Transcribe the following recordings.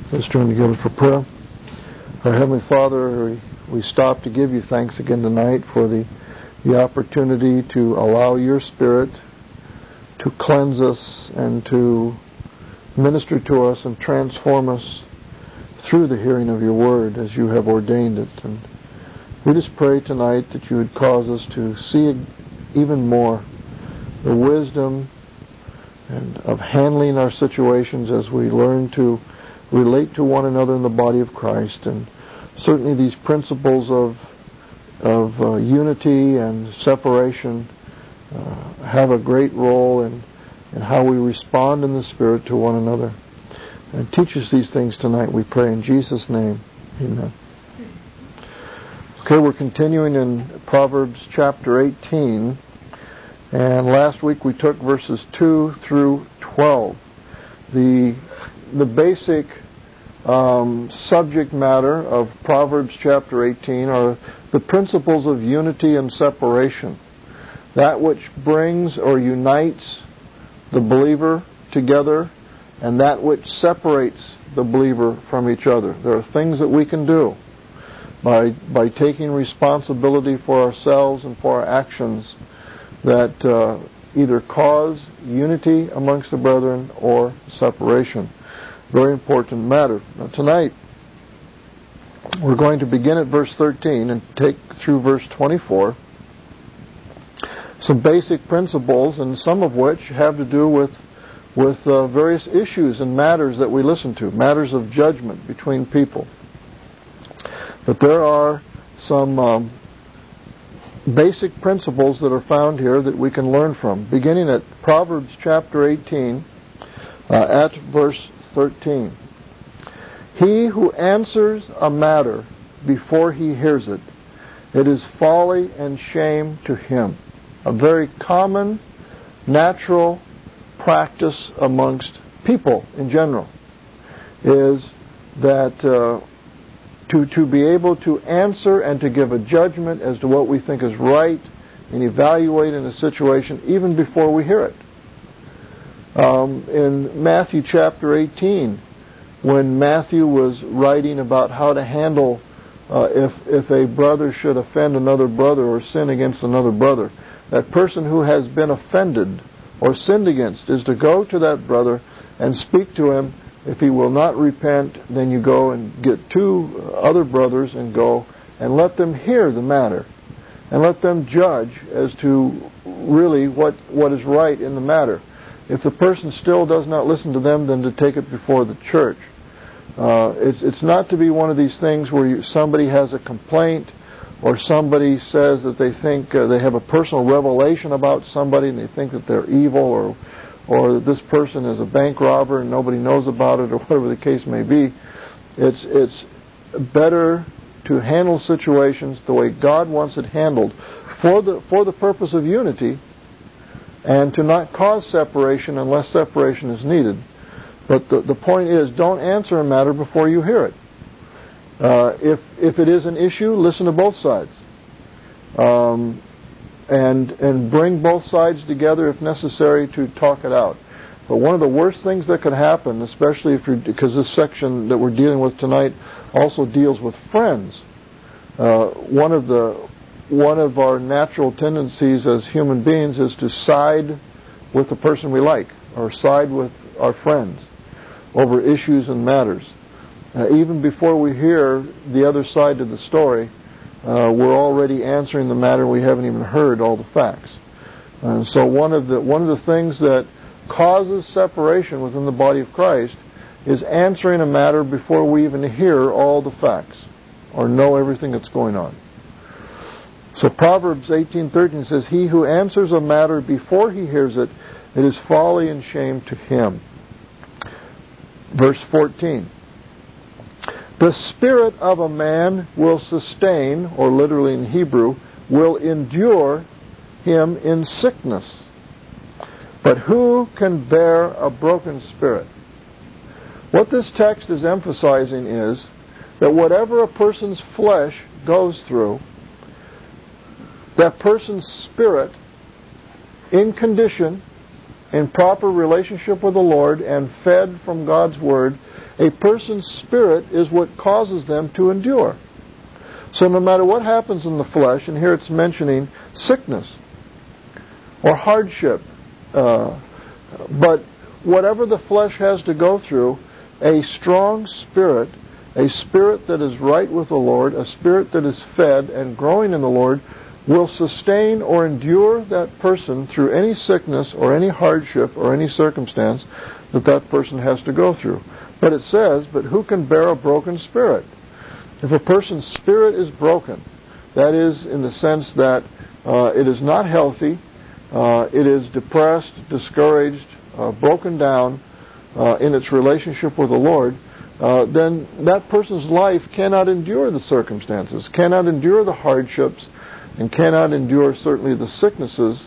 Let's turn together for prayer. Our Heavenly Father, we stop to give you thanks again tonight for the opportunity to allow your Spirit to cleanse us and to minister to us and transform us through the hearing of your word as you have ordained it. And we just pray tonight that you would cause us to see even more the wisdom and of handling our situations as we learn to relate to one another in the body of Christ. And certainly these principles of unity and separation have a great role in how we respond in the Spirit to one another. And teach us these things tonight, we pray in Jesus' name. Amen. Okay, we're continuing in Proverbs chapter 18. And last week we took verses 2 through 12. The basic subject matter of Proverbs chapter 18 are the principles of unity and separation. That which brings or unites the believer together and that which separates the believer from each other. There are things that we can do by taking responsibility for ourselves and for our actions that either cause unity amongst the brethren or separation. Very important matter. Now tonight, we're going to begin at verse 13 and take through verse 24 some basic principles, and some of which have to do with various issues and matters that we listen to, matters of judgment between people. But there are some basic principles that are found here that we can learn from, beginning at Proverbs chapter 18 at verse 13. He who answers a matter before he hears it, it is folly and shame to him. A very common, natural practice amongst people in general is that to be able to answer and to give a judgment as to what we think is right and evaluate in a situation even before we hear it. In Matthew chapter 18, when Matthew was writing about how to handle if a brother should offend another brother or sin against another brother, that person who has been offended or sinned against is to go to that brother and speak to him. If he will not repent, then you go and get two other brothers and go and let them hear the matter and let them judge as to really what is right in the matter. If the person still does not listen to them, then to take it before the church. It's not to be one of these things where somebody has a complaint or somebody says that they think they have a personal revelation about somebody and they think that they're evil or that this person is a bank robber and nobody knows about it, or whatever the case may be. It's better to handle situations the way God wants it handled for the purpose of unity, and to not cause separation unless separation is needed. But the point is, don't answer a matter before you hear it. If it is an issue, listen to both sides. And bring both sides together if necessary to talk it out. But one of the worst things that could happen, especially because this section that we're dealing with tonight also deals with friends. One of our natural tendencies as human beings is to side with the person we like or side with our friends over issues and matters. Even before we hear the other side of the story, we're already answering the matter. We haven't even heard all the facts. And so one of the things that causes separation within the body of Christ is answering a matter before we even hear all the facts or know everything that's going on. So Proverbs 18:13 says, "He who answers a matter before he hears it, it is folly and shame to him." Verse 14. The spirit of a man will sustain, or literally in Hebrew, will endure him in sickness. But who can bear a broken spirit? What this text is emphasizing is that whatever a person's flesh goes through, that person's spirit, in condition, in proper relationship with the Lord, and fed from God's Word, A person's spirit is what causes them to endure. So no matter what happens in the flesh, and here it's mentioning sickness or hardship, but whatever the flesh has to go through, a strong spirit, a spirit that is right with the Lord, a spirit that is fed and growing in the Lord, will sustain or endure that person through any sickness or any hardship or any circumstance that that person has to go through. But it says, but who can bear a broken spirit? If a person's spirit is broken, that is in the sense that it is not healthy, it is depressed, discouraged, broken down in its relationship with the Lord, then that person's life cannot endure the circumstances, cannot endure the hardships, and cannot endure certainly the sicknesses,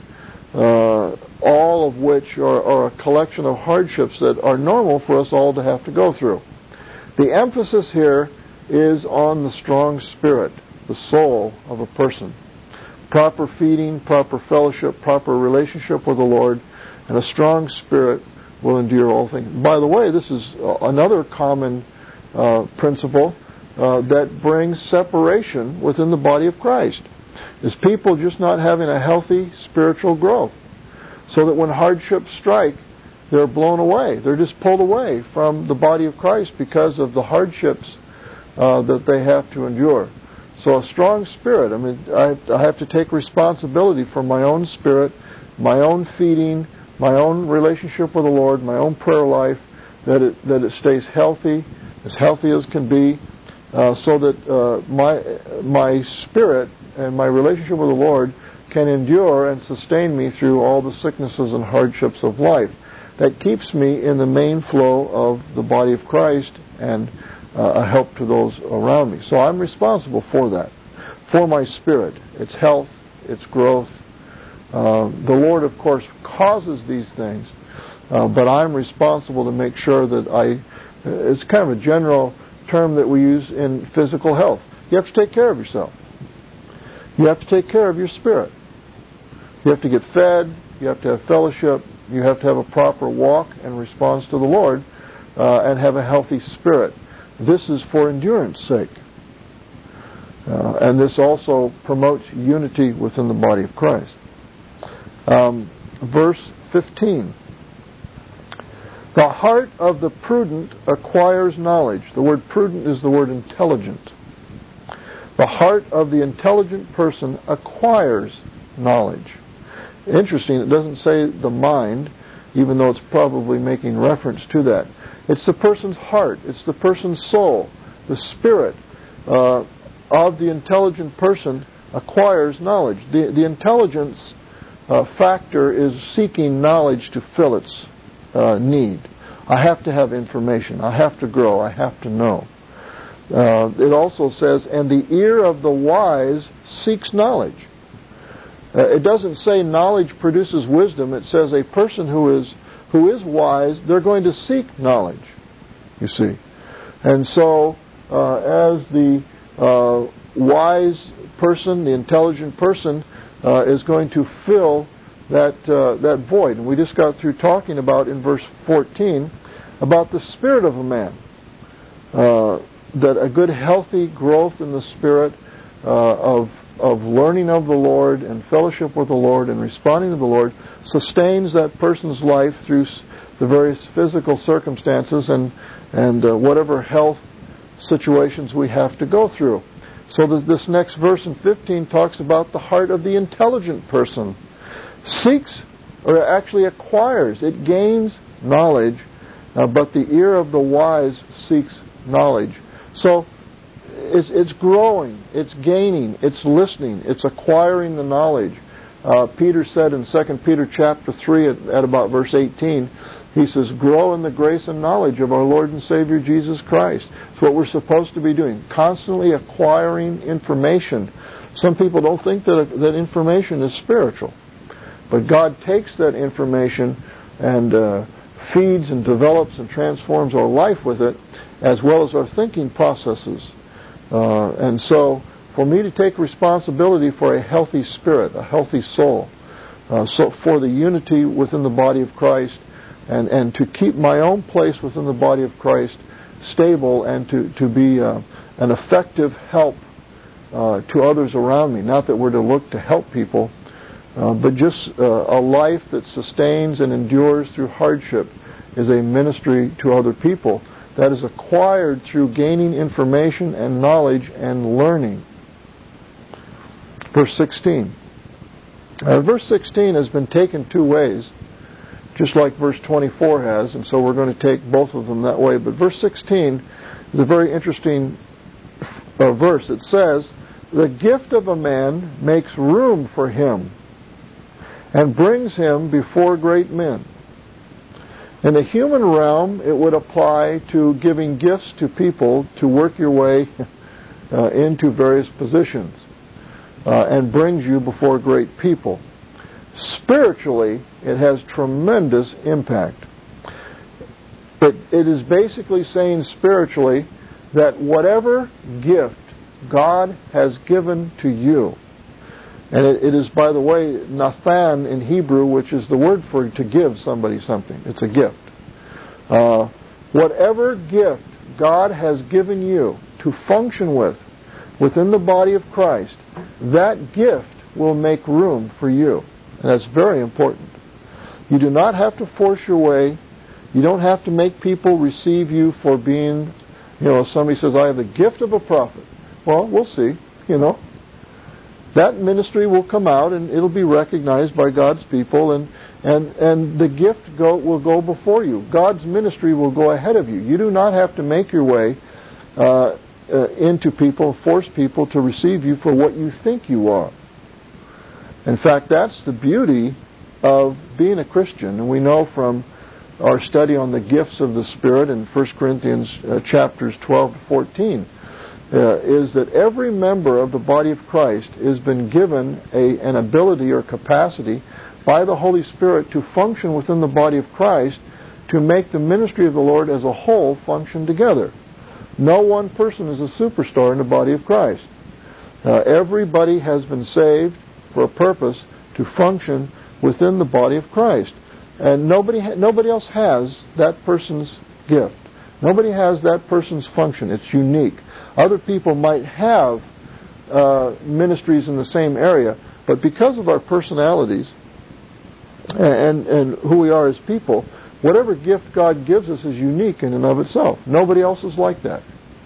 all of which are a collection of hardships that are normal for us all to have to go through. The emphasis here is on the strong spirit, the soul of a person. Proper feeding, proper fellowship, proper relationship with the Lord, and a strong spirit will endure all things. By the way, this is another common principle that brings separation within the body of Christ, is people just not having a healthy spiritual growth, so that when hardships strike, they're blown away. They're just pulled away from the body of Christ because of the hardships that they have to endure. So a strong spirit, I have to take responsibility for my own spirit, my own feeding, my own relationship with the Lord, my own prayer life, that it stays healthy as can be, so that my spirit and my relationship with the Lord can endure and sustain me through all the sicknesses and hardships of life. That keeps me in the main flow of the body of Christ and a help to those around me. So I'm responsible for that, for my spirit, its health, its growth. The Lord, of course, causes these things, but I'm responsible to make sure that it's kind of a general term that we use in physical health. You have to take care of yourself. You have to take care of your spirit. You have to get fed. You have to have fellowship. You have to have a proper walk and response to the Lord, and have a healthy spirit. This is for endurance sake. And this also promotes unity within the body of Christ. Verse 15. The heart of the prudent acquires knowledge. The word prudent is the word intelligent. The heart of the intelligent person acquires knowledge. Interesting, it doesn't say the mind, even though it's probably making reference to that. It's the person's heart. It's the person's soul. The spirit of the intelligent person acquires knowledge. The intelligence factor is seeking knowledge to fill its need. I have to have information. I have to grow. I have to know. It also says, and the ear of the wise seeks knowledge. It doesn't say knowledge produces wisdom. It says a person who is wise, they're going to seek knowledge, you see. And so as the wise person, the intelligent person, is going to fill that void. And we just got through talking about in verse 14 about the spirit of a man. That a good healthy growth in the spirit of learning of the Lord and fellowship with the Lord and responding to the Lord sustains that person's life through the various physical circumstances and whatever health situations we have to go through. So this next verse in 15 talks about the heart of the intelligent person. Seeks, or actually acquires, it gains knowledge, but the ear of the wise seeks knowledge. So it's growing, it's gaining, it's listening, it's acquiring the knowledge. Peter said in 2 Peter chapter 3 at about verse 18, he says, grow in the grace and knowledge of our Lord and Savior Jesus Christ. It's what we're supposed to be doing, constantly acquiring information. Some people don't think that information is spiritual. But God takes that information and feeds and develops and transforms our life with it, as well as our thinking processes. And so, for me to take responsibility for a healthy spirit, a healthy soul, so for the unity within the body of Christ, and to keep my own place within the body of Christ stable and to be an effective help to others around me. Not that we're to look to help people, but just a life that sustains and endures through hardship is a ministry to other people that is acquired through gaining information and knowledge and learning. Verse 16. Verse 16 has been taken two ways, just like verse 24 has, and so we're going to take both of them that way. But verse 16 is a very interesting verse. It says, "The gift of a man makes room for him and brings him before great men." In the human realm, it would apply to giving gifts to people to work your way into various positions and brings you before great people. Spiritually, it has tremendous impact. It is basically saying spiritually that whatever gift God has given to you, and it is, by the way, Nathan in Hebrew, which is the word for to give somebody something. It's a gift. Whatever gift God has given you to function with within the body of Christ, that gift will make room for you. And that's very important. You do not have to force your way. You don't have to make people receive you for being, somebody says, I have the gift of a prophet. Well, we'll see, That ministry will come out and it'll be recognized by God's people, and the gift will go before you. God's ministry will go ahead of you. You do not have to make your way into people, force people to receive you for what you think you are. In fact, that's the beauty of being a Christian, and we know from our study on the gifts of the Spirit in 1 Corinthians chapters 12 to 14, is that every member of the body of Christ has been given an ability or capacity by the Holy Spirit to function within the body of Christ to make the ministry of the Lord as a whole function together. No one person is a superstar in the body of Christ. Everybody has been saved for a purpose to function within the body of Christ. And nobody else has that person's gift. Nobody has that person's function. It's unique. Other people might have ministries in the same area, but because of our personalities and who we are as people, whatever gift God gives us is unique in and of itself. Nobody else is like that.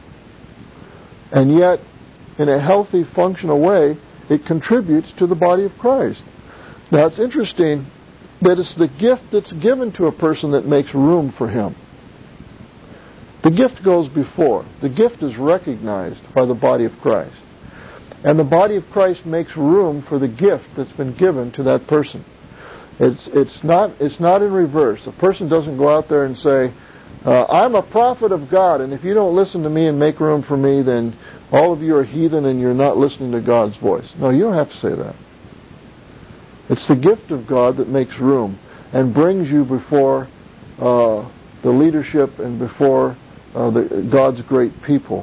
And yet, in a healthy, functional way, it contributes to the body of Christ. Now, it's interesting that it's the gift that's given to a person that makes room for him. The gift goes before. The gift is recognized by the body of Christ. And the body of Christ makes room for the gift that's been given to that person. It's not in reverse. A person doesn't go out there and say, I'm a prophet of God, and if you don't listen to me and make room for me, then all of you are heathen and you're not listening to God's voice. No, you don't have to say that. It's the gift of God that makes room and brings you before the leadership and before God's great people.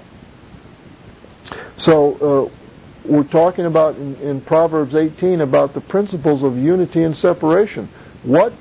So we're talking about in Proverbs 18 about the principles of unity and separation. What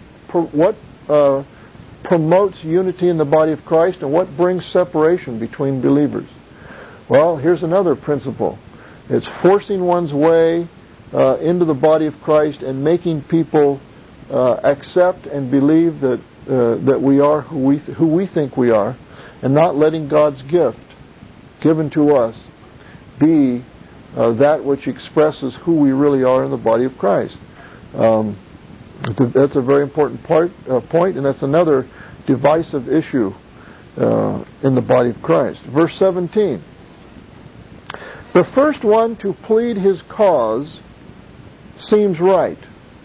promotes unity in the body of Christ, and what brings separation between believers? Well, here's another principle. It's forcing one's way into the body of Christ and making people accept and believe that we are who we think we are, and not letting God's gift given to us be that which expresses who we really are in the body of Christ. That's a very important point, and that's another divisive issue in the body of Christ. Verse 17. The first one to plead his cause seems right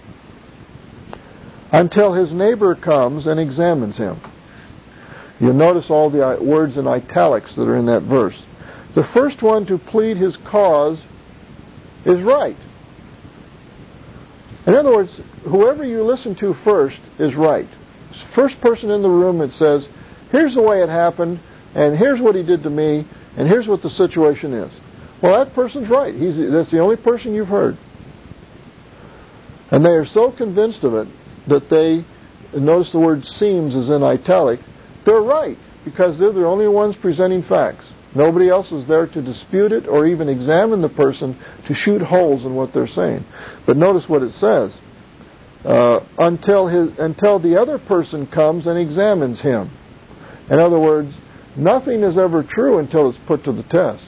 until his neighbor comes and examines him. You'll notice all the words in italics that are in that verse. The first one to plead his cause is right. In other words, whoever you listen to first is right. First person in the room that says, here's the way it happened, and here's what he did to me, and here's what the situation is. Well, that person's right. That's the only person you've heard. And they are so convinced of it that they, notice the word seems is in italic, they're right. because they're the only ones presenting facts. Nobody else is there to dispute it or even examine the person to shoot holes in what they're saying. But notice what it says. Until the other person comes and examines him. In other words, nothing is ever true until it's put to the test.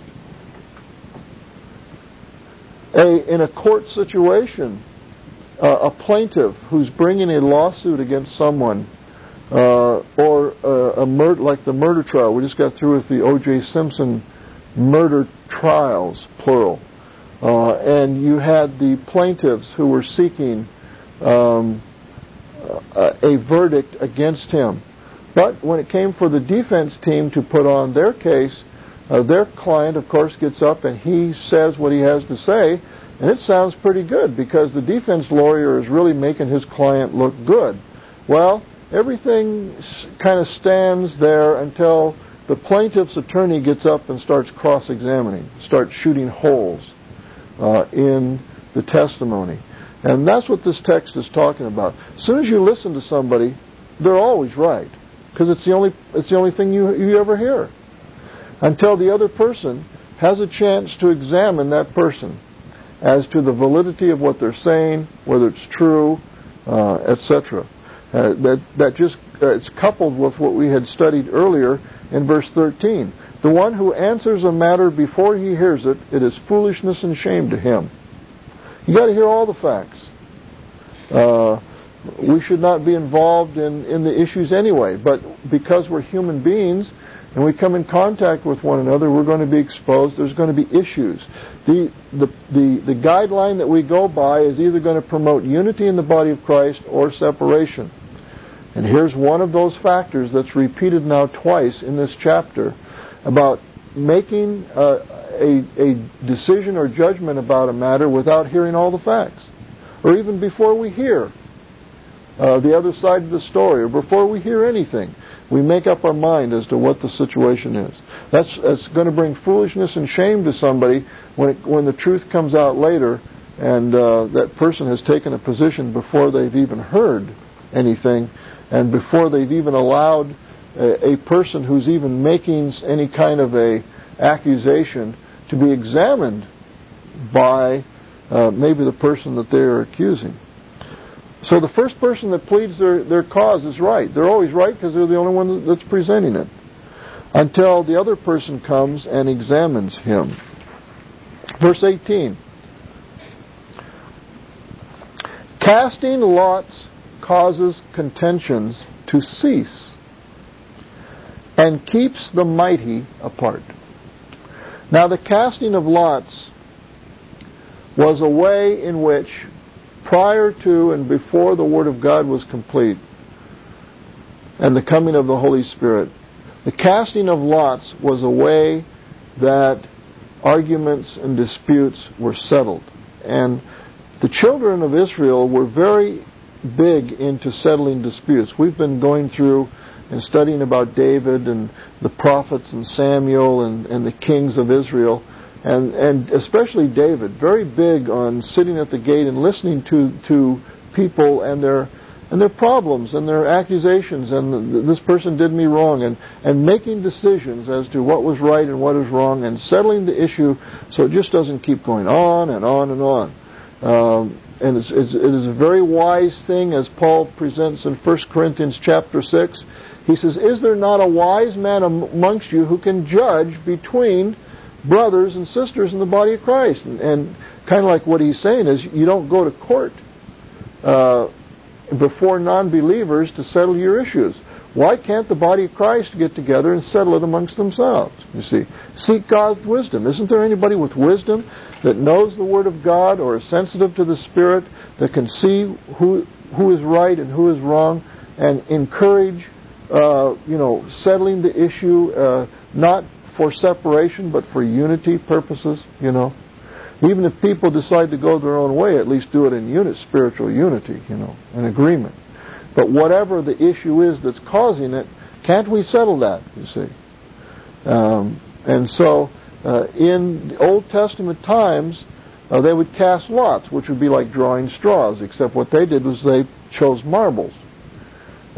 In a court situation, a plaintiff who's bringing a lawsuit against someone, or like the murder trial. We just got through with the O.J. Simpson murder trials, plural. And you had the plaintiffs who were seeking a verdict against him. But when it came for the defense team to put on their case, their client, of course, gets up and he says what he has to say, and it sounds pretty good because the defense lawyer is really making his client look good. Well, everything kind of stands there until the plaintiff's attorney gets up and starts cross-examining, starts shooting holes in the testimony. And that's what this text is talking about. As soon as you listen to somebody, they're always right, because it's the only thing you ever hear. Until the other person has a chance to examine that person as to the validity of what they're saying, whether it's true, etc. It's coupled with what we had studied earlier in verse 13. The one who answers a matter before he hears it, it is foolishness and shame to him. You got to hear all the facts. We should not be involved in the issues anyway, but because we're human beings and we come in contact with one another, we're going to be exposed. There's going to be issues. The guideline that we go by is either going to promote unity in the body of Christ or separation. And here's one of those factors that's repeated now twice in this chapter about making a decision or judgment about a matter without hearing all the facts, or even before we hear the other side of the story, or before we hear anything, we make up our mind as to what the situation is. That's going to bring foolishness and shame to somebody when the truth comes out later, and that person has taken a position before they've even heard anything, and before they've even allowed a person who's even making any kind of a accusation to be examined by maybe the person that they're accusing. So the first person that pleads their cause is right. They're always right because they're the only one that's presenting it. Until the other person comes and examines him. Verse 18. Casting lots causes contentions to cease and keeps the mighty apart. Now the casting of lots was a way in which, prior to and before the Word of God was complete and the coming of the Holy Spirit, the casting of lots was a way that arguments and disputes were settled. And the children of Israel were very big into settling disputes. We've been going through and studying about David and the prophets and Samuel and the kings of Israel, and especially David, very big on sitting at the gate and listening to people and their problems and their accusations, and this person did me wrong, and making decisions as to what was right and what is wrong, and settling the issue so it just doesn't keep going on and on and on. And it is a very wise thing, as Paul presents in 1 Corinthians chapter 6. He says, "Is there not a wise man amongst you who can judge between brothers and sisters in the body of Christ?" And kind of like what he's saying is, you don't go to court before non-believers to settle your issues. Why can't the body of Christ get together and settle it amongst themselves? You see, seek God's wisdom. Isn't there anybody with wisdom that knows the Word of God or is sensitive to the Spirit that can see who is right and who is wrong and encourage settling the issue, not for separation but for unity purposes? Even if people decide to go their own way, at least do it in spiritual unity, in agreement. But whatever the issue is that's causing it, can't we settle that, you see? And so, in the Old Testament times, they would cast lots, which would be like drawing straws, except what they did was they chose marbles.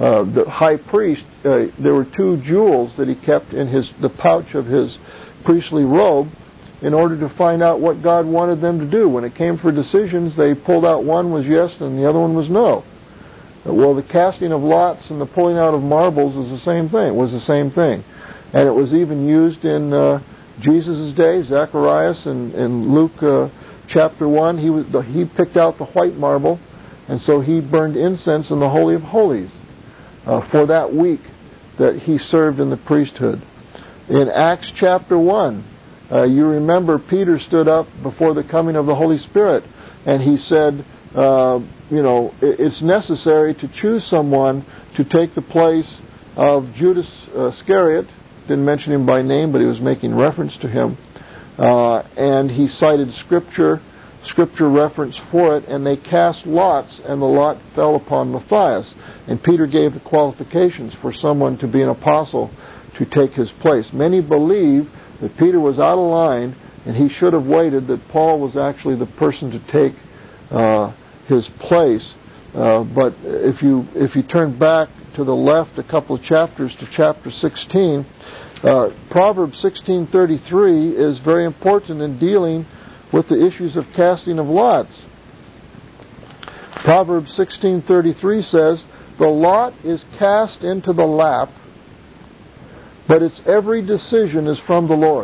the high priest, there were 2 jewels that he kept in the pouch of his priestly robe in order to find out what God wanted them to do. When it came for decisions, they pulled out one was yes and the other one was no. Well, the casting of lots and the pulling out of marbles was the same thing. And it was even used in Jesus' day. Zacharias in Luke chapter 1, he picked out the white marble, and so he burned incense in the Holy of Holies for that week that he served in the priesthood. In Acts chapter 1, you remember Peter stood up before the coming of the Holy Spirit, and he said, it's necessary to choose someone to take the place of Judas Iscariot. Didn't mention him by name, but he was making reference to him. And he cited scripture reference for it, and they cast lots, and the lot fell upon Matthias. And Peter gave the qualifications for someone to be an apostle to take his place. Many believe that Peter was out of line, and he should have waited, that Paul was actually the person to take his place. But if you turn back to the left a couple of chapters to chapter 16, Proverbs 16:33 is very important in dealing with the issues of casting of lots. Proverbs 16:33 says, "The lot is cast into the lap, but its every decision is from the Lord."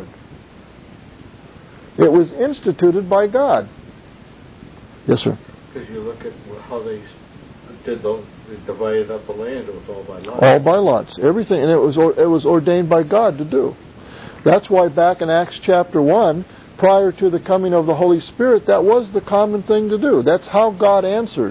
It was instituted by God. Yes, sir. Because you look at how they divided up the land, it was all by lots. All by lots. Everything. And it was ordained by God to do. That's why back in Acts chapter 1, prior to the coming of the Holy Spirit, that was the common thing to do. That's how God answered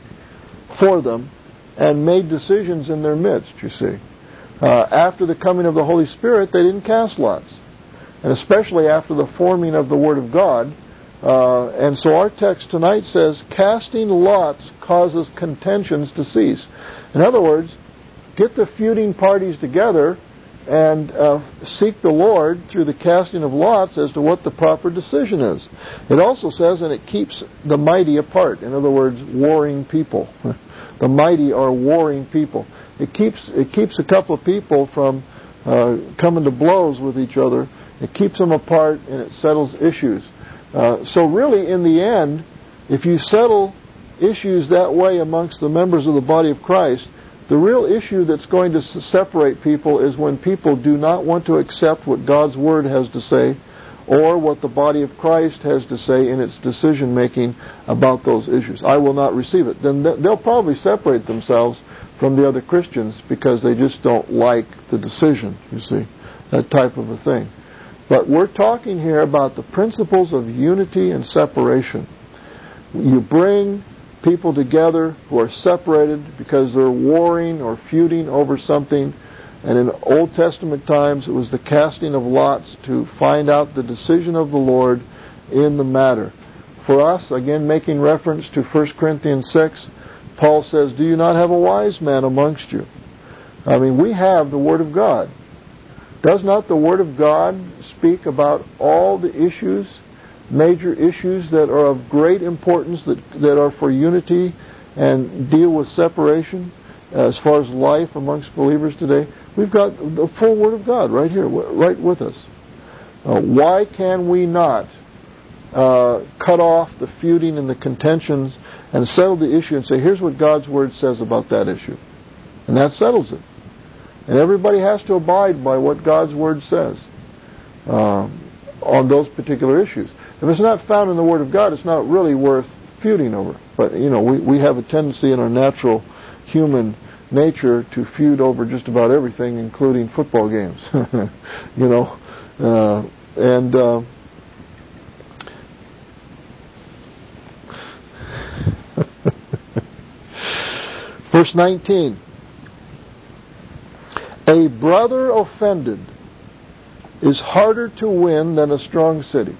for them and made decisions in their midst, you see. After the coming of the Holy Spirit, they didn't cast lots. And especially after the forming of the Word of God. And so our text tonight says, casting lots causes contentions to cease. In other words, get the feuding parties together and seek the Lord through the casting of lots as to what the proper decision is. It also says, and it keeps the mighty apart. In other words, warring people. The mighty are warring people. It keeps a couple of people from coming to blows with each other. It keeps them apart, and it settles issues. So really, in the end, if you settle issues that way amongst the members of the body of Christ, the real issue that's going to separate people is when people do not want to accept what God's Word has to say or what the body of Christ has to say in its decision-making about those issues. I will not receive it. Then they'll probably separate themselves from the other Christians because they just don't like the decision, you see, that type of a thing. But we're talking here about the principles of unity and separation. You bring people together who are separated because they're warring or feuding over something. And in Old Testament times, it was the casting of lots to find out the decision of the Lord in the matter. For us, again, making reference to 1 Corinthians 6, Paul says, "Do you not have a wise man amongst you?" I mean, we have the Word of God. Does not the Word of God speak about all the issues, major issues that are of great importance, that are for unity and deal with separation as far as life amongst believers today? We've got the full Word of God right here, right with us. Why can we not cut off the feuding and the contentions and settle the issue and say, here's what God's Word says about that issue? And that settles it. And everybody has to abide by what God's Word says on those particular issues. If it's not found in the Word of God, it's not really worth feuding over. But, we have a tendency in our natural human nature to feud over just about everything, including football games. Verse 19. A brother offended is harder to win than a strong city,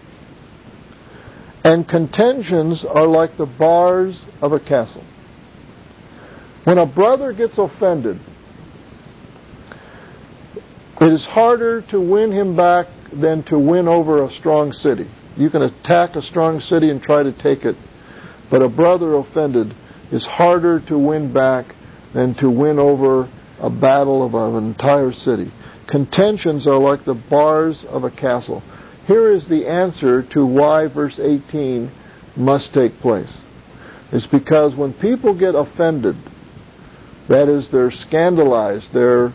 and contentions are like the bars of a castle. When a brother gets offended, it is harder to win him back than to win over a strong city. You can attack a strong city and try to take it, but a brother offended is harder to win back than to win over a battle of an entire city. Contentions are like the bars of a castle. Here is the answer to why verse 18 must take place. It's because when people get offended, that is, they're scandalized, they're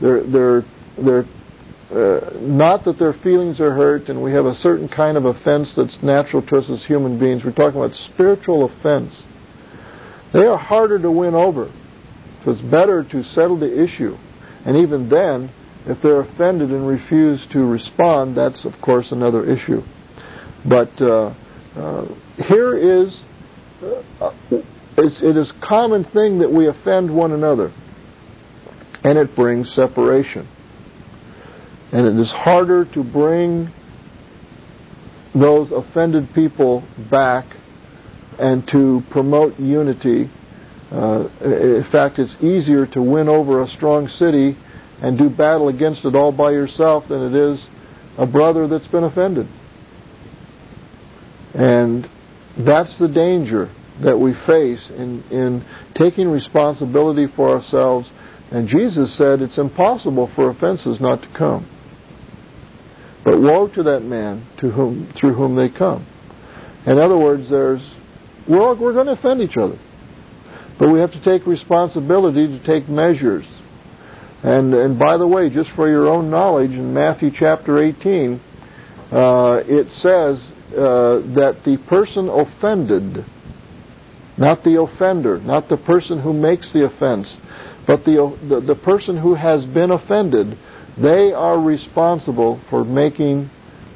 not that their feelings are hurt, and we have a certain kind of offense that's natural to us as human beings. We're talking about spiritual offense. They are harder to win over. So it's better to settle the issue. And even then, if they're offended and refuse to respond, that's, of course, another issue. But here is, it is a common thing that we offend one another. And it brings separation. And it is harder to bring those offended people back and to promote unity. In fact, it's easier to win over a strong city and do battle against it all by yourself than it is a brother that's been offended. And that's the danger that we face in taking responsibility for ourselves. And Jesus said it's impossible for offenses not to come. But woe to that man through whom they come. In other words, we're going to offend each other. But we have to take responsibility to take measures. And by the way, just for your own knowledge, in Matthew chapter 18, it says that the person offended, not the offender, not the person who makes the offense, but the person who has been offended, they are responsible for making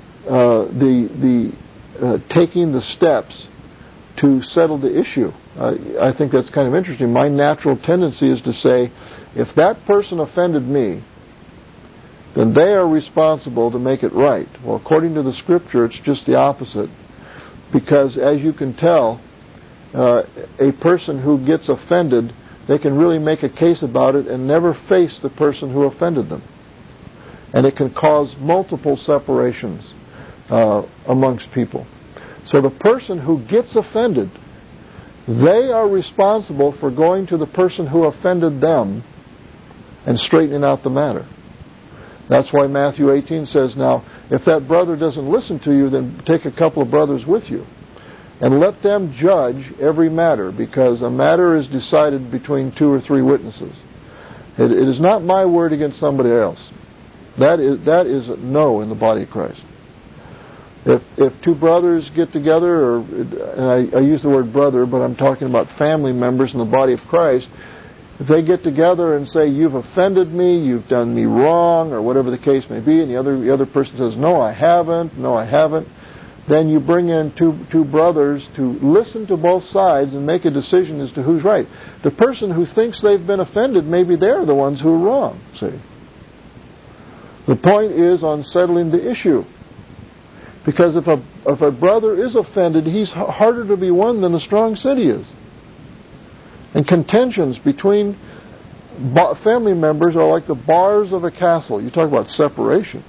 taking the steps to settle the issue. I think that's kind of interesting. My natural tendency is to say, if that person offended me, then they are responsible to make it right. Well, according to the Scripture, it's just the opposite. Because, as you can tell, a person who gets offended, they can really make a case about it and never face the person who offended them. And it can cause multiple separations amongst people. So the person who gets offended, they are responsible for going to the person who offended them and straightening out the matter. That's why Matthew 18 says, now, if that brother doesn't listen to you, then take a couple of brothers with you. And let them judge every matter, because a matter is decided between 2 or 3 witnesses. It is not my word against somebody else. That is a no in the body of Christ. If 2 brothers get together, and I use the word brother, but I'm talking about family members in the body of Christ, if they get together and say, you've offended me, you've done me wrong, or whatever the case may be, and the other person says, no, I haven't, then you bring in two brothers to listen to both sides and make a decision as to who's right. The person who thinks they've been offended, maybe they're the ones who are wrong, see. The point is on settling the issue. Because if a brother is offended, he's harder to be won than a strong city is. And contentions between family members are like the bars of a castle. You talk about separation.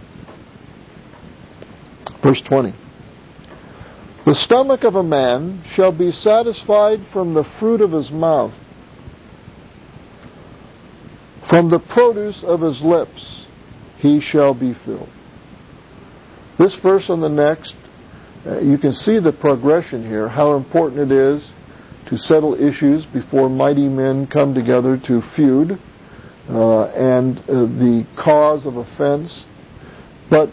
Verse 20. The stomach of a man shall be satisfied from the fruit of his mouth. From the produce of his lips he shall be filled. This verse and the next, you can see the progression here, how important it is to settle issues before mighty men come together to feud, and the cause of offense. But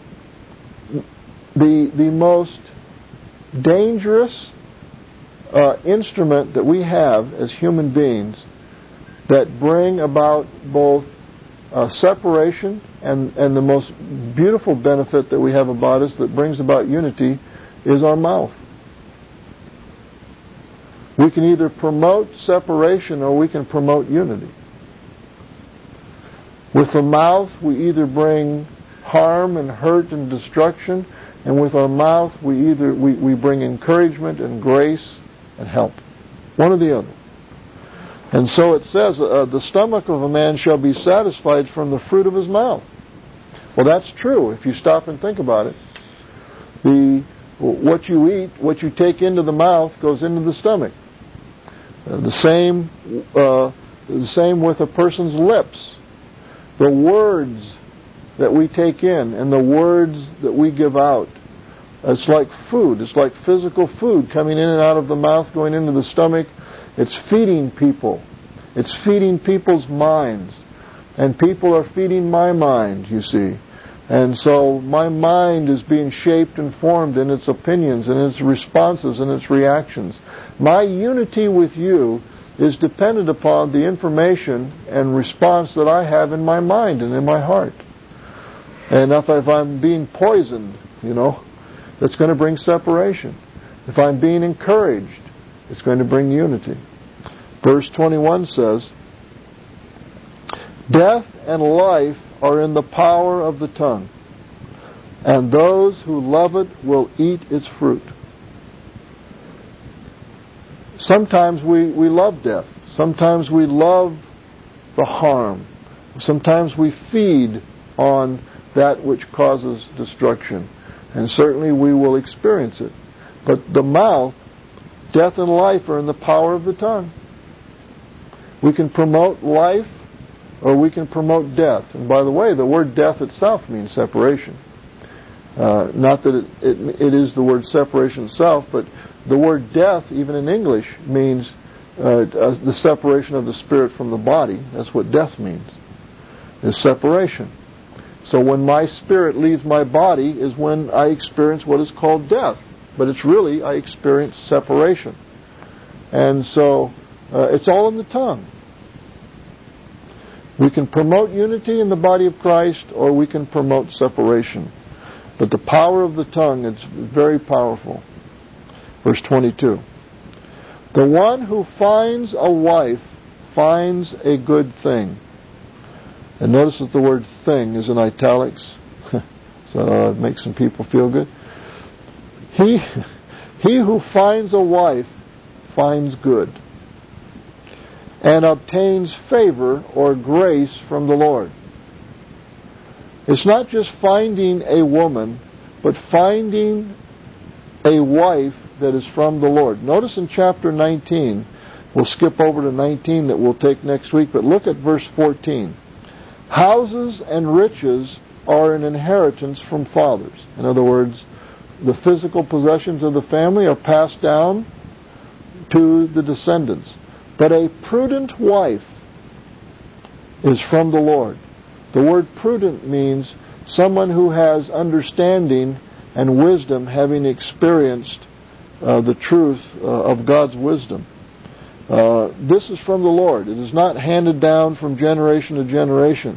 the most dangerous instrument that we have as human beings that bring about both separation and the most beautiful benefit that we have about us that brings about unity is our mouth. We can either promote separation or we can promote unity. With the mouth, we either bring harm and hurt and destruction, and with our mouth, we bring encouragement and grace and help. One or the other. And so it says, the stomach of a man shall be satisfied from the fruit of his mouth. Well, that's true if you stop and think about it. What you eat, what you take into the mouth goes into the stomach. The same the same with a person's lips. The words that we take in and the words that we give out. It's like food. It's like physical food coming in and out of the mouth, going into the stomach. It's feeding people. It's feeding people's minds. And people are feeding my mind, you see. And so my mind is being shaped and formed in its opinions and its responses and its reactions. My unity with you is dependent upon the information and response that I have in my mind and in my heart. And if I'm being poisoned, that's going to bring separation. If I'm being encouraged, it's going to bring unity. Verse 21 says, "Death and life are in the power of the tongue, and those who love it will eat its fruit." Sometimes we love death. Sometimes we love the harm. Sometimes we feed on that which causes destruction. And certainly we will experience it. But the mouth, death and life are in the power of the tongue. We can promote life or we can promote death. And by the way, the word death itself means separation. Not that it is the word separation itself, but the word death, even in English, means the separation of the spirit from the body. That's what death means, is separation. So when my spirit leaves my body is when I experience what is called death. But it's really, I experience separation. And so it's all in the tongue. We can promote unity in the body of Christ, or we can promote separation. But the power of the tongue is very powerful. Verse 22. "The one who finds a wife finds a good thing." And notice that the word "thing" is in italics. So it makes some people feel good. He who finds a wife finds good and obtains favor or grace from the Lord. It's not just finding a woman, but finding a wife that is from the Lord. Notice in chapter 19, we'll skip over to 19 that we'll take next week, but look at verse 14. "Houses and riches are an inheritance from fathers." In other words, the physical possessions of the family are passed down to the descendants. But a prudent wife is from the Lord. The word prudent means someone who has understanding and wisdom, having experienced the truth of God's wisdom. This is from the Lord. It is not handed down from generation to generation.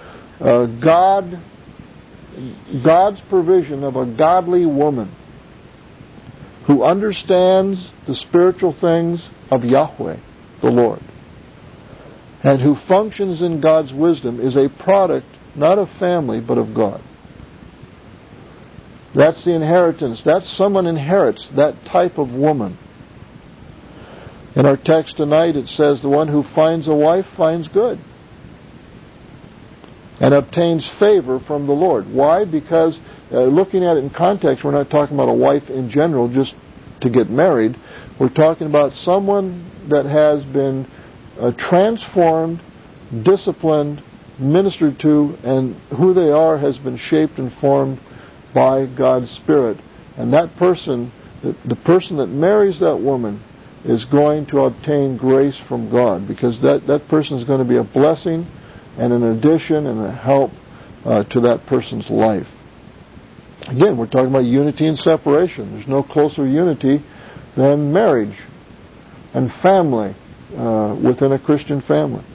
God's provision of a godly woman who understands the spiritual things of Yahweh, the Lord, and who functions in God's wisdom is a product not of family but of God. That's the inheritance. That's someone inherits that type of woman. In our text tonight it says the one who finds a wife finds good and obtains favor from the Lord. Why? Because looking at it in context, we're not talking about a wife in general just to get married. We're talking about someone that has been transformed, disciplined, ministered to, and who they are has been shaped and formed by God's Spirit. And that person, the person that marries that woman, is going to obtain grace from God, because that person is going to be a blessing and an addition and a help to that person's life. Again, we're talking about unity and separation. There's no closer unity than marriage and family within a Christian family.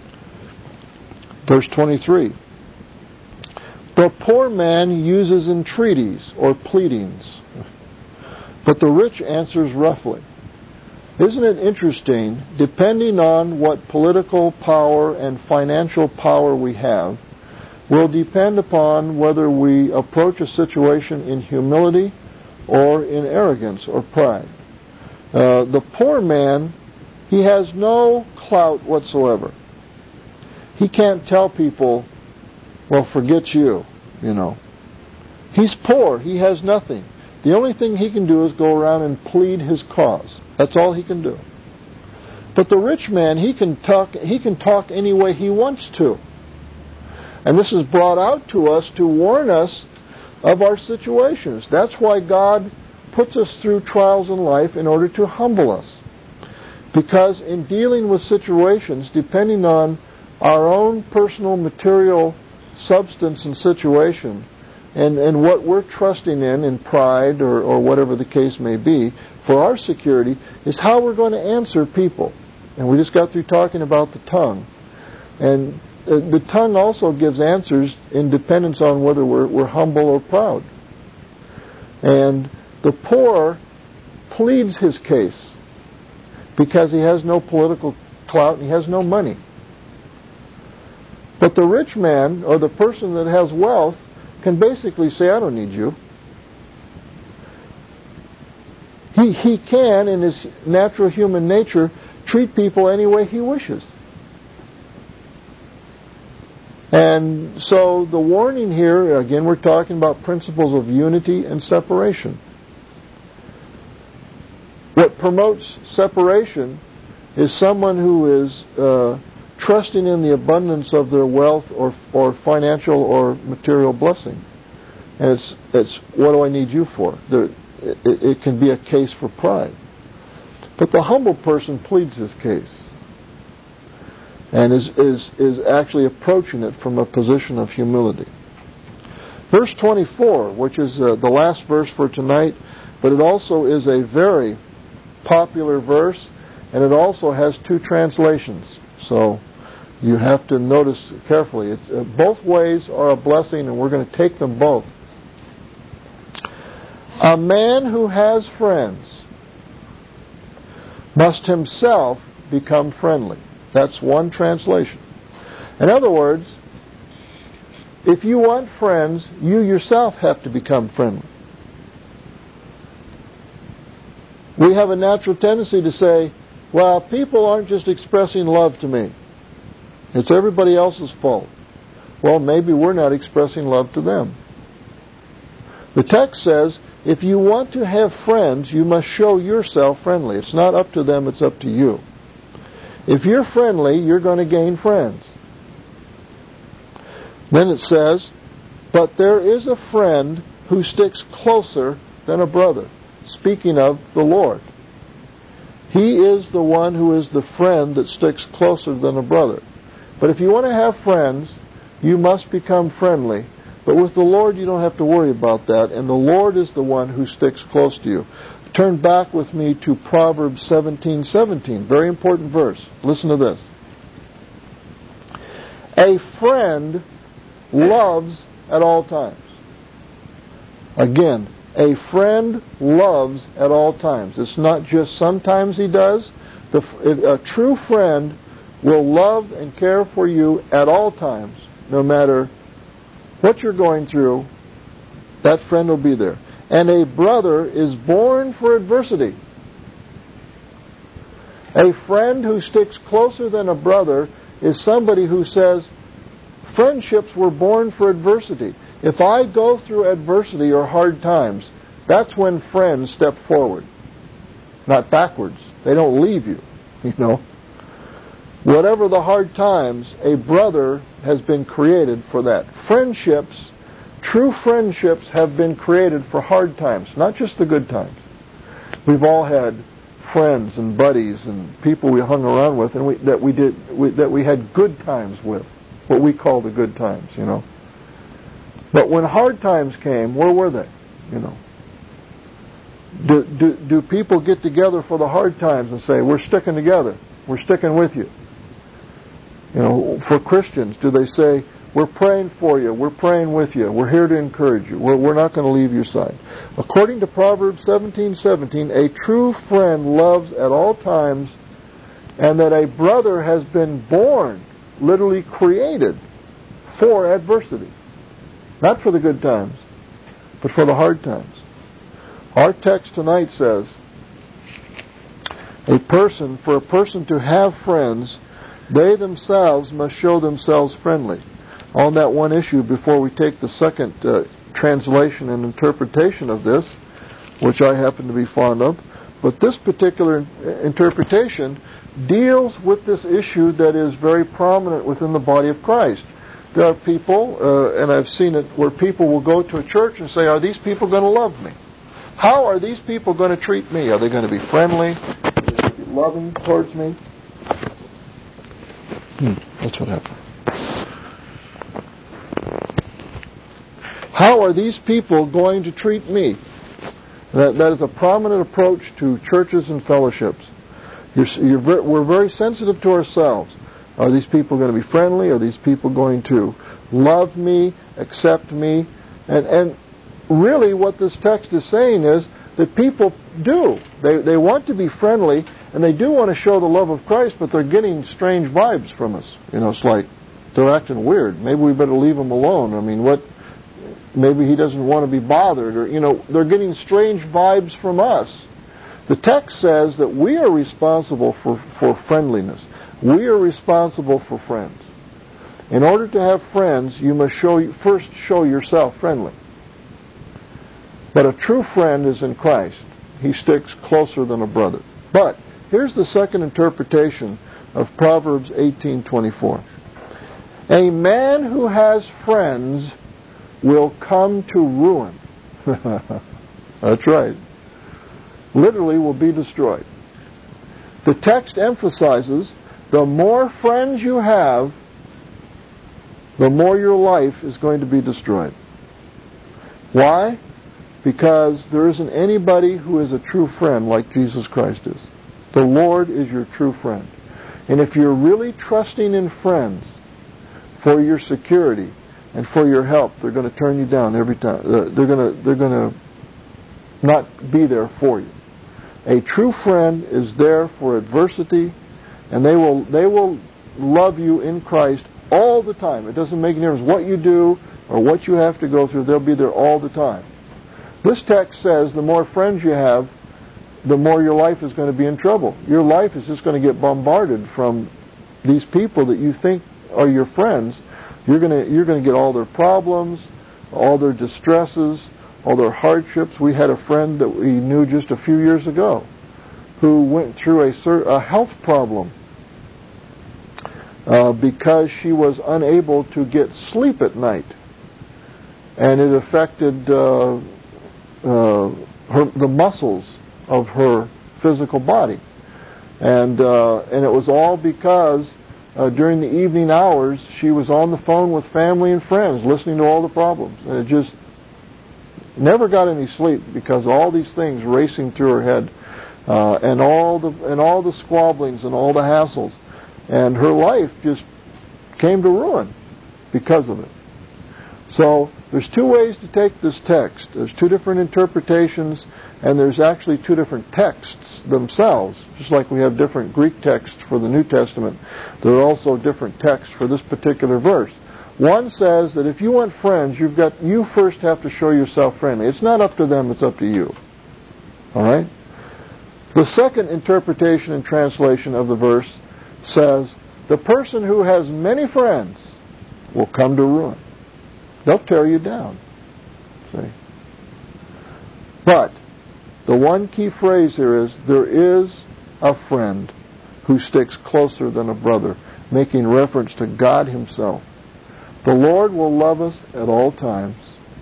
Verse 23. "The poor man uses entreaties or pleadings, but the rich answers roughly." Isn't it interesting, depending on what political power and financial power we have, will depend upon whether we approach a situation in humility or in arrogance or pride. The poor man, he has no clout whatsoever. He can't tell people, well, forget you, He's poor. He has nothing. The only thing he can do is go around and plead his cause. That's all he can do. But the rich man, he can talk any way he wants to. And this is brought out to us to warn us of our situations. That's why God puts us through trials in life in order to humble us. Because in dealing with situations, depending on our own personal material substance and situation, and what we're trusting in pride or whatever the case may be, for our security, is how we're going to answer people. And we just got through talking about the tongue. And the tongue also gives answers in dependence on whether we're humble or proud. And the poor pleads his case because he has no political clout and he has no money. But the rich man, or the person that has wealth, can basically say, I don't need you. He can, in his natural human nature, treat people any way he wishes. And so the warning here, again, we're talking about principles of unity and separation. What promotes separation is someone who is trusting in the abundance of their wealth or financial or material blessing. And it's what do I need you for? It can be a case for pride. But the humble person pleads his case and is actually approaching it from a position of humility. Verse 24, which is the last verse for tonight, but it also is a very popular verse, and it also has two translations. So you have to notice carefully. It's, both ways are a blessing, and we're going to take them both. A man who has friends must himself become friendly. That's one translation. In other words, if you want friends, you yourself have to become friendly. We have a natural tendency to say, well, people aren't just expressing love to me. It's everybody else's fault. Well, maybe we're not expressing love to them. The text says, if you want to have friends, you must show yourself friendly. It's not up to them, it's up to you. If you're friendly, you're going to gain friends. Then it says, but there is a friend who sticks closer than a brother. Speaking of the Lord. He is the one who is the friend that sticks closer than a brother. But if you want to have friends, you must become friendly. But with the Lord, you don't have to worry about that. And the Lord is the one who sticks close to you. Turn back with me to Proverbs 17:17. Very important verse. Listen to this. A friend loves at all times. Again, a friend loves at all times. It's not just sometimes he does. A true friend will love and care for you at all times, no matter what you're going through. That friend will be there. And a brother is born for adversity. A friend who sticks closer than a brother is somebody who says, friendships were born for adversity. If I go through adversity or hard times, that's when friends step forward, not backwards. They don't leave you, you know. Whatever the hard times, a brother has been created for that. Friendships, true friendships have been created for hard times, not just the good times. We've all had friends and buddies and people we hung around with and that we had good times with, what we call the good times, you know. But when hard times came, where were they, you know? Do people get together for the hard times and say, we're sticking together, we're sticking with you? You know, for Christians, do they say, we're praying for you, we're praying with you, we're here to encourage you, we're not going to leave your side? According to Proverbs 17:17, a true friend loves at all times, and that a brother has been born, literally created, for adversity. Not for the good times, but for the hard times. Our text tonight says, for a person to have friends, they themselves must show themselves friendly. On that one issue, before we take the second translation and interpretation of this, which I happen to be fond of, But this particular interpretation deals with this issue that is very prominent within the body of Christ. There are people, and I've seen it, where people will go to a church and say, are these people going to love me? How are these people going to treat me? Are they going to be friendly? Are they going to be loving towards me? That's what happened. How are these people going to treat me? That is a prominent approach to churches and fellowships. We're very sensitive to ourselves. Are these people going to be friendly? Are these people going to love me, accept me? And really what this text is saying is that people do. They want to be friendly, and they do want to show the love of Christ, but they're getting strange vibes from us. It's like they're acting weird. Maybe we better leave them alone. I mean, maybe he doesn't want to be bothered, or they're getting strange vibes from us. The text says that we are responsible for friendliness. We are responsible for friends. In order to have friends, you must first show yourself friendly. But a true friend is in Christ. He sticks closer than a brother. But here's the second interpretation of Proverbs 18:24. A man who has friends will come to ruin. That's right. Literally will be destroyed. The text emphasizes the more friends you have, the more your life is going to be destroyed. Why? Because there isn't anybody who is a true friend like Jesus Christ is. The Lord is your true friend. And if you're really trusting in friends for your security and for your help, they're going to turn you down every time. They're going to not be there for you. A true friend is there for adversity, and they will love you in Christ all the time. It doesn't make any difference what you do or what you have to go through. They'll be there all the time. This text says the more friends you have, the more your life is going to be in trouble. Your life is just going to get bombarded from these people that you think are your friends. You're going to get all their problems, all their distresses, all their hardships. We had a friend that we knew just a few years ago who went through a health problem because she was unable to get sleep at night, and it affected the muscles of her physical body, and it was all because during the evening hours she was on the phone with family and friends listening to all the problems, and it just never got any sleep because all these things racing through her head, and all the squabblings and all the hassles, and her life just came to ruin because of it. So there's two ways to take this text. There's two different interpretations, and there's actually two different texts themselves. Just like we have different Greek texts for the New Testament, there are also different texts for this particular verse. One says that if you want friends, you first have to show yourself friendly. It's not up to them, it's up to you. All right? The second interpretation and translation of the verse says, the person who has many friends will come to ruin. They'll tear you down. See? But the one key phrase here is, there is a friend who sticks closer than a brother, making reference to God Himself. The Lord will love us at all times.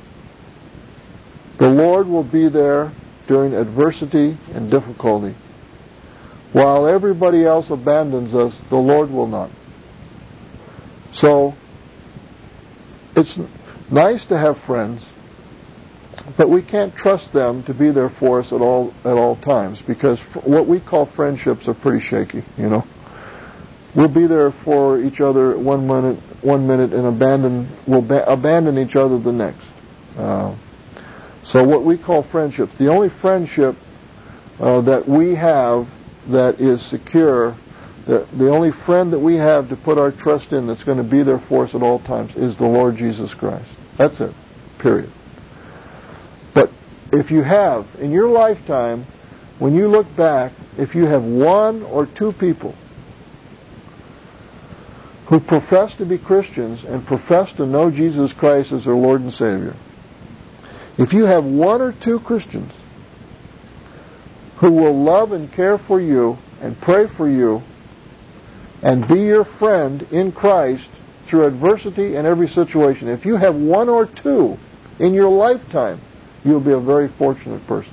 The Lord will be there during adversity and difficulty. While everybody else abandons us, the Lord will not. So, it's nice to have friends, but we can't trust them to be there for us at all times, because what we call friendships are pretty shaky, We'll be there for each other one minute and we'll abandon each other the next. So what we call friendships, the only friendship that we have that is secure, the only friend that we have to put our trust in that's going to be there for us at all times is the Lord Jesus Christ. That's it. Period. But if you have, in your lifetime, when you look back, if you have one or two people who profess to be Christians and profess to know Jesus Christ as their Lord and Savior, if you have one or two Christians who will love and care for you and pray for you and be your friend in Christ through adversity and every situation. If you have one or two in your lifetime, you'll be a very fortunate person.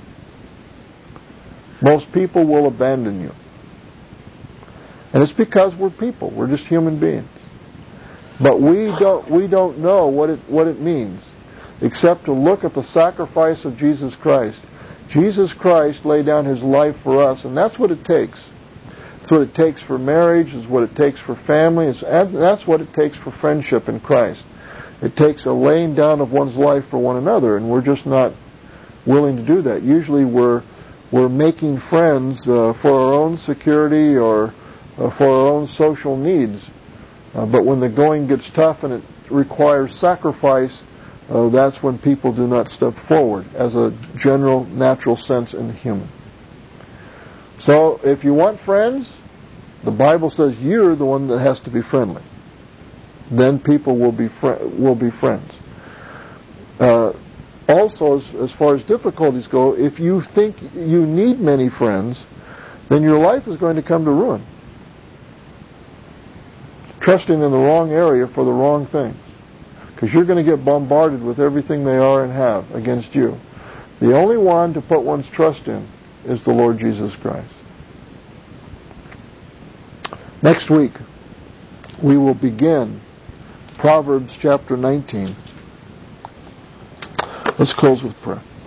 Most people will abandon you. And it's because we're people. We're just human beings. But we don't know what it means except to look at the sacrifice of Jesus Christ. Jesus Christ laid down His life for us, and that's what it takes. It's what it takes for marriage. It's what it takes for family. That's what it takes for friendship in Christ. It takes a laying down of one's life for one another, and we're just not willing to do that. Usually we're making friends for our own security or for our own social needs. But when the going gets tough and it requires sacrifice, that's when people do not step forward as a general, natural sense in the human. So if you want friends, the Bible says you're the one that has to be friendly. Then people will be friends. Also, as far as difficulties go, if you think you need many friends, then your life is going to come to ruin. Trusting in the wrong area for the wrong things. Because you're going to get bombarded with everything they are and have against you. The only one to put one's trust in is the Lord Jesus Christ. Next week, we will begin Proverbs chapter 19. Let's close with prayer.